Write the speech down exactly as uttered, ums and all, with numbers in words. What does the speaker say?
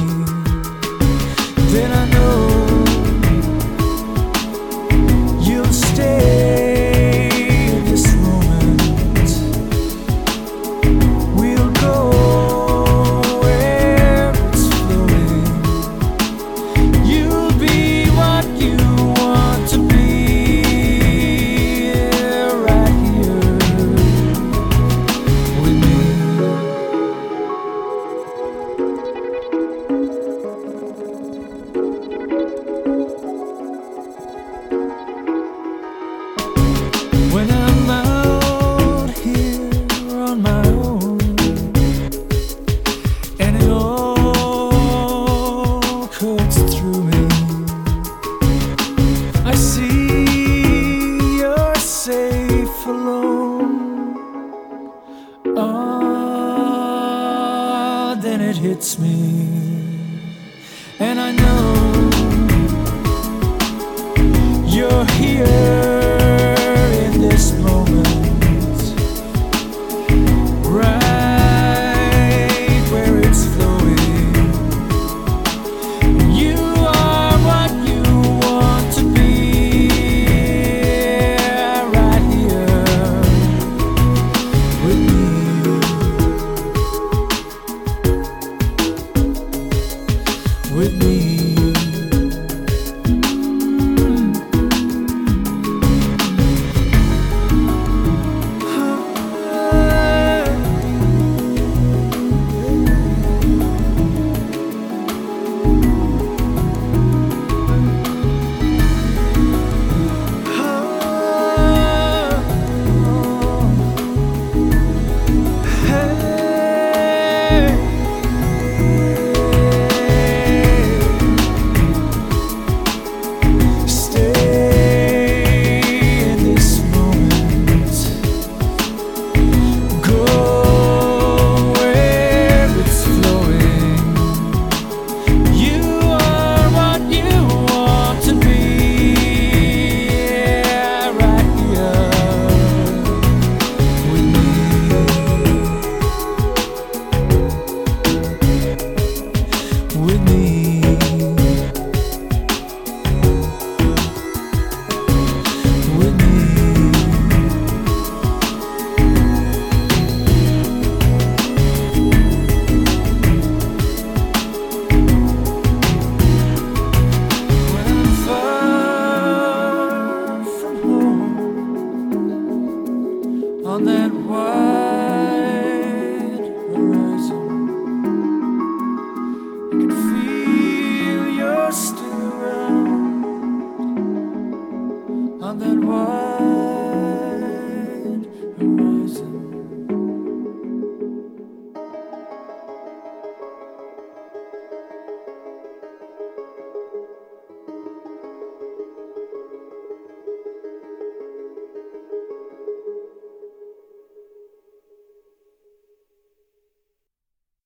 then I know you'll stay in this moment. We'll go where it's flowing. You'll be what you want to be, right here with me. When I'm out here on my own and it all cuts through me, I see you're safe alone. Ah, then it hits me, and I know you're here in this moment, right where it's flowing. You are what you want to be, right here with me, with me. With me.